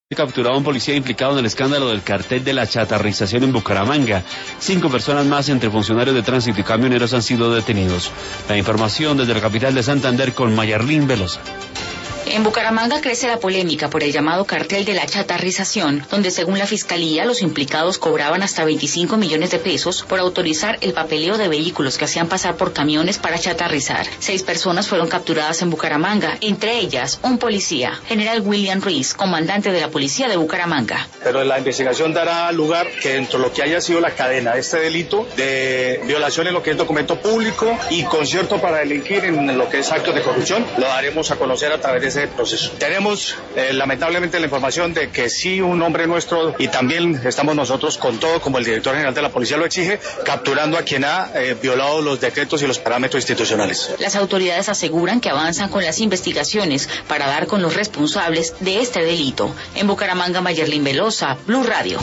Capturado a un policía implicado en el escándalo del cartel de la chatarrización en Bucaramanga. 5 personas más entre funcionarios de tránsito y camioneros han sido detenidos. La información desde la capital de Santander con Mayarlín Velosa. En Bucaramanga crece la polémica por el llamado cartel de la chatarrización, donde según la Fiscalía los implicados cobraban hasta 25 millones de pesos por autorizar el papeleo de vehículos que hacían pasar por camiones para chatarrizar. 6 personas fueron capturadas en Bucaramanga, entre ellas un policía, General William Ruiz, comandante de la Policía de Bucaramanga. Pero la investigación dará lugar que dentro de lo que haya sido la cadena de este delito de violación en lo que es documento público y concierto para delinquir en lo que es actos de corrupción, lo daremos a conocer a través de ese proceso. Tenemos lamentablemente la información de que sí, un hombre nuestro, y también estamos nosotros con todo, como el director general de la policía lo exige, capturando a quien ha violado los decretos y los parámetros institucionales. Las autoridades aseguran que avanzan con las investigaciones para dar con los responsables de este delito. En Bucaramanga, Mayerlín Velosa, Blue Radio.